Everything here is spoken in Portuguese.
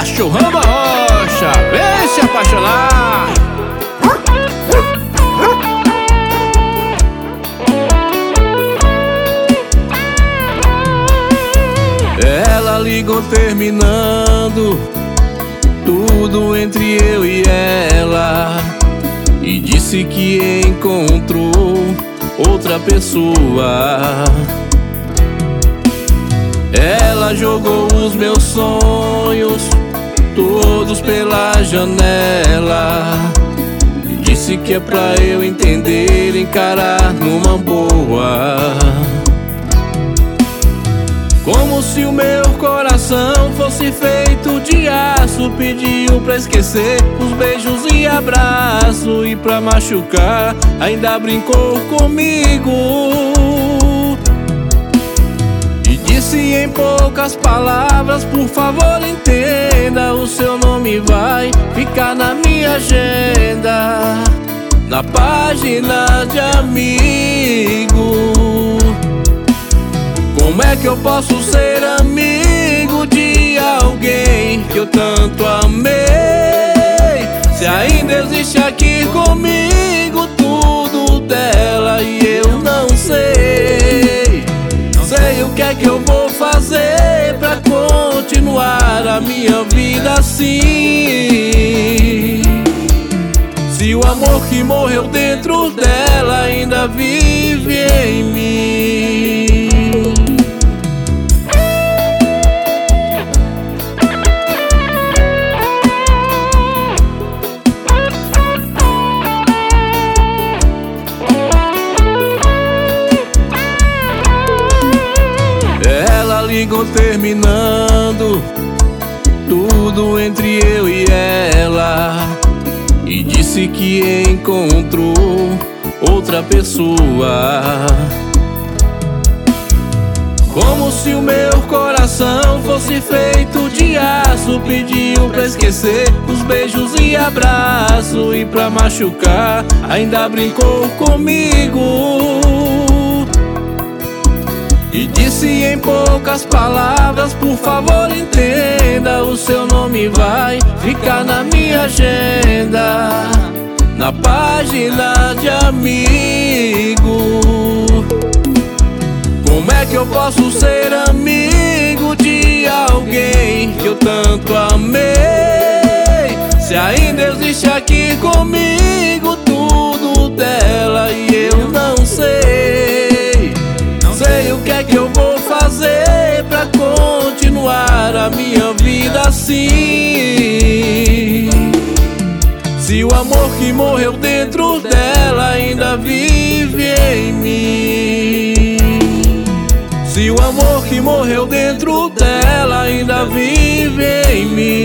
Cachorrão da Rocha, vem se apaixonar. Ela ligou terminando tudo entre eu e ela e disse que encontrou outra pessoa. Ela jogou os meus sonhos todos pela janela e disse que é pra eu entender e encarar numa boa. Como se o meu coração fosse feito de aço, pediu pra esquecer os beijos e abraço, e pra machucar ainda brincou comigo e disse em poucas palavras: por favor entenda, o seu nome vai ficar na minha agenda, na página de amigo. Como é que eu posso ser amigo de alguém que eu tanto amei, se ainda existe aqui comigo tudo dela e eu não sei? Não sei o que é que eu vou fazer pra continuar a minha vida assim, se o amor que morreu dentro dela ainda vive em mim. Ligou terminando tudo entre eu e ela e disse que encontrou outra pessoa. Como se o meu coração fosse feito de aço, pediu pra esquecer os beijos e abraço, e pra machucar ainda brincou comigo e disse em poucas palavras: por favor entenda, o seu nome vai ficar na minha agenda, na página de amigo. Como é que eu posso ser amigo de alguém que eu tanto amei, se ainda existe aqui comigo tudo dela e eu não sei? Não sei o que é que eu vou fazer pra continuar a minha vida assim, se o amor que morreu dentro dela ainda vive em mim, se o amor que morreu dentro dela ainda vive em mim.